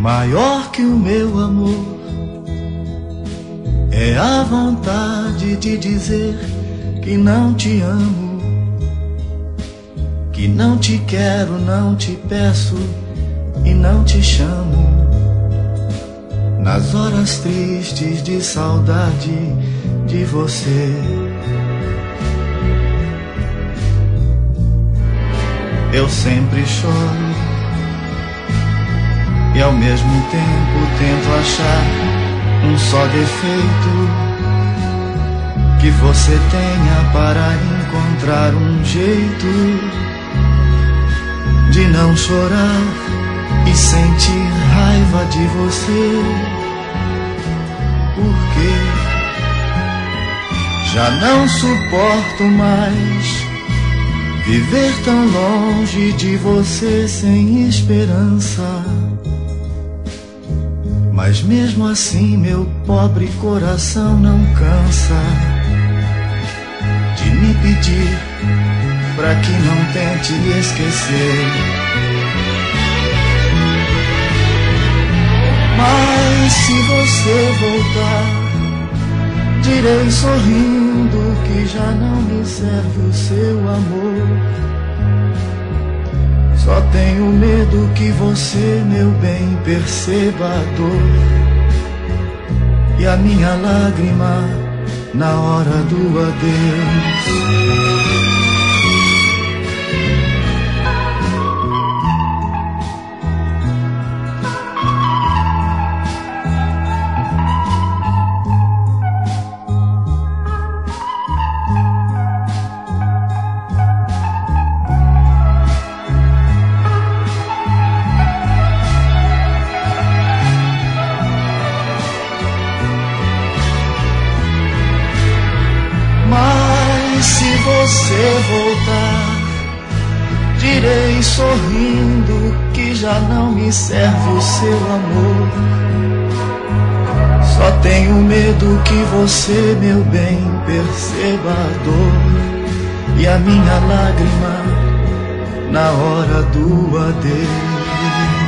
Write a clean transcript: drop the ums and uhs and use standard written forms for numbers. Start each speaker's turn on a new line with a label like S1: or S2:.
S1: Maior que o meu amor é a vontade de dizer que não te amo, que não te quero, não te peço e não te chamo. Nas horas tristes de saudade de você, eu sempre choro e ao mesmo tempo tento achar um só defeito que você tenha para encontrar um jeito de não chorar e sentir raiva de você. Porque já não suporto mais viver tão longe de você sem esperança. Mas mesmo assim meu pobre coração não cansa de me pedir pra que não tente esquecer. Mas se você voltar, direi sorrindo que já não me serve o seu amor. Só tenho medo que você, meu bem, perceba a dor e a minha lágrima na hora do adeus. Se você voltar, direi sorrindo que já não me serve o seu amor. Só tenho medo que você, meu bem, perceba a dor e a minha lágrima na hora do adeus.